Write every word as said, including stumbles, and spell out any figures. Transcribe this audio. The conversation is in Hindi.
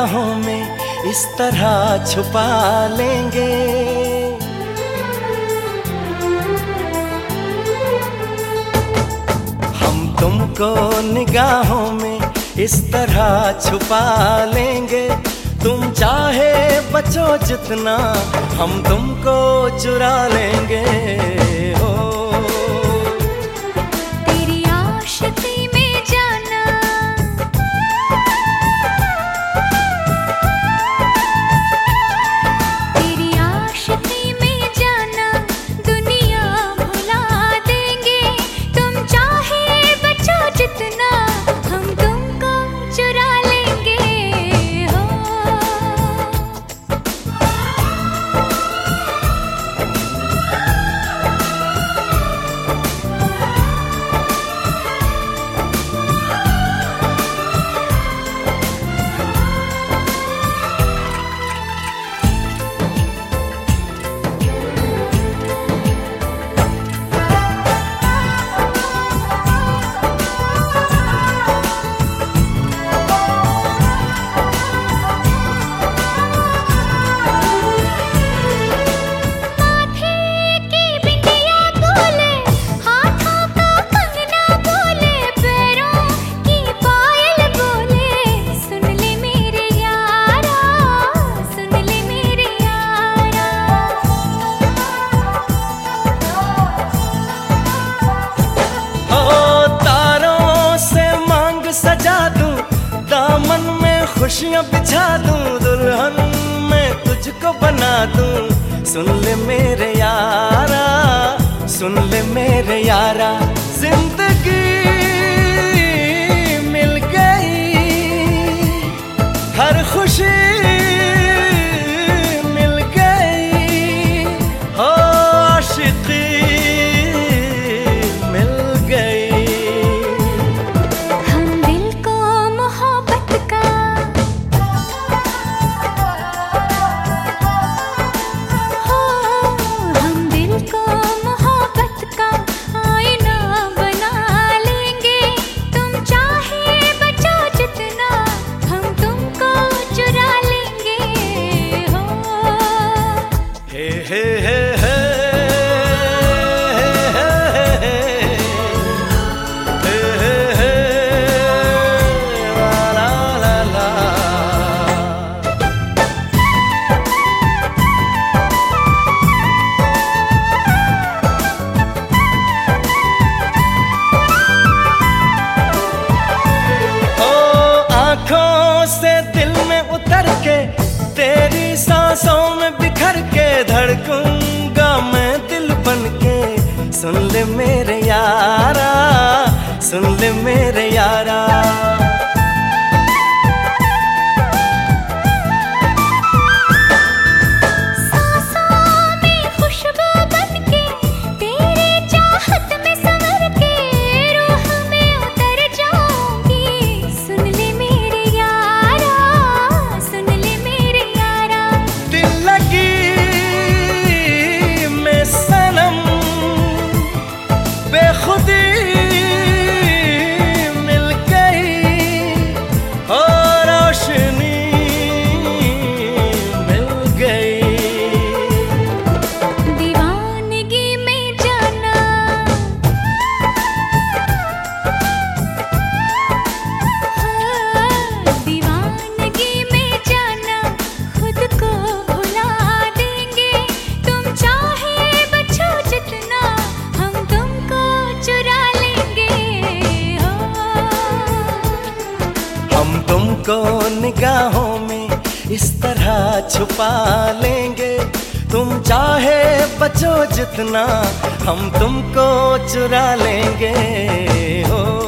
निगाहों में इस तरह छुपा लेंगे। हम तुमको निगाहों में इस तरह छुपा लेंगे। तुम चाहे बचो जितना, हम तुमको चुरा लेंगे। हो तेरी आशिकी में जाना, तेरी आशिकी में जाना, दुनिया भुला देंगे। तुम चाहे बचो जितना, हम तुमको चुरा लेंगे। हो खुशियाँ बिछा दूं, दुल्हन मैं तुझको बना दूं। सुन ले मेरे यारा, सुन ले मेरे यारा, जिंदगी मिल गई, हर खुशी मिल गई। हो आशिकी मिल गई। हम दिल को मोहब्बत का, हो हम दिल को मोहब्बत का आईना बना लेंगे। तुम चाहे बचो जितना, हम तुमको चुरा लेंगे। हो हे हे हे हे से दिल में उतर के, तेरी सांसों में बिखर के, धड़कूंगा मैं दिल बन के। सुन ले मेरे यारा, सुन ले मेरे यारा, तुमको निगाहों में इस तरह छुपा लेंगे। तुम चाहे बचो जितना, हम तुमको चुरा लेंगे। हो